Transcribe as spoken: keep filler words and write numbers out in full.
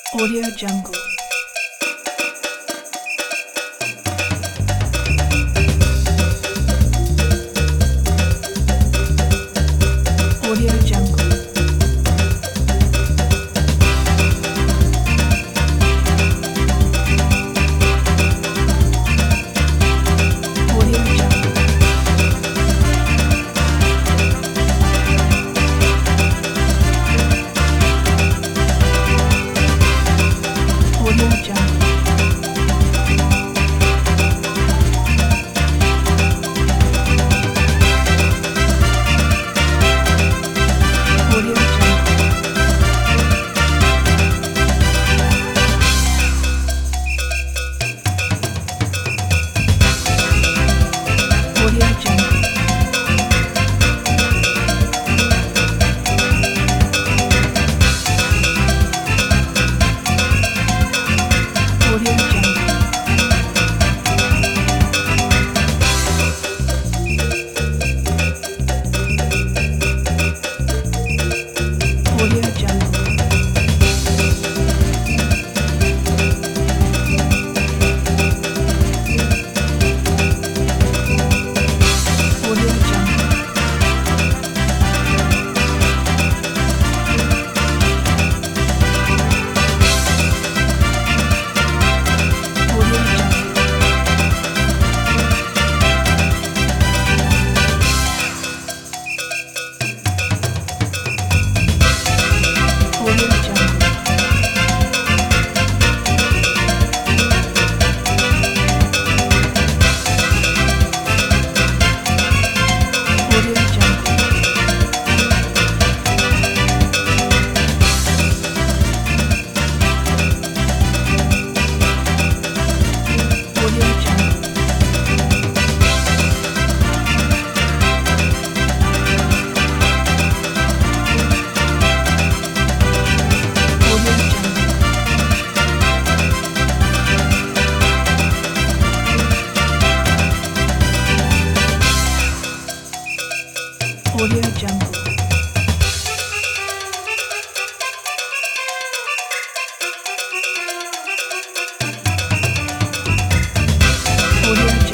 Audio Jungle. Audio Jungle. Audio Jungle. Audio Jungle. Audio Jungle. Audio Jungle. Audio Jungle. Audio Jungle. Audio Jungle. Audio Jungle. Audio Jungle. Audio Jungle. Audio Jungle. Audio Jungle. Audio Jungle. Audio